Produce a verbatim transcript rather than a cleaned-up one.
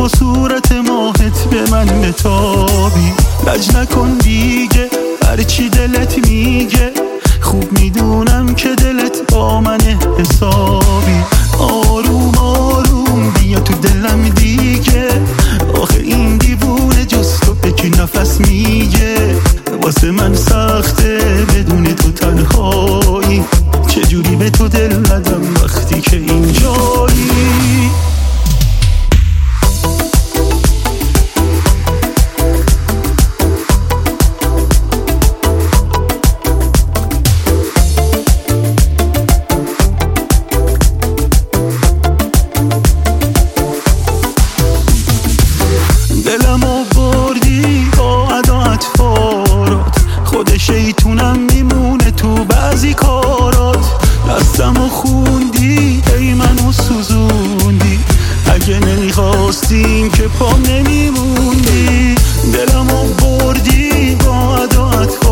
با صورت ماهت به من بتابی. لج نکن دیگه هرچی دلت میگه، خوب میدونم که دلت با من حسابی. آروم آروم بیا تو دلم دیگه، آخه این دیوونه جز تو به کی نفس میگه. واسه من سخته بدون تو تنهایی، چجوری به تو دل ندم وقتی که اینجایی. دلمو بردی با ادا اطفارات، خود شیطونم میمونه تو بعضی کارات. دستمو خوندی ای منو سوزوندی، اگه نمیخواستیم که پام نمیموندی. دلمو بردی با ادا اطفارات،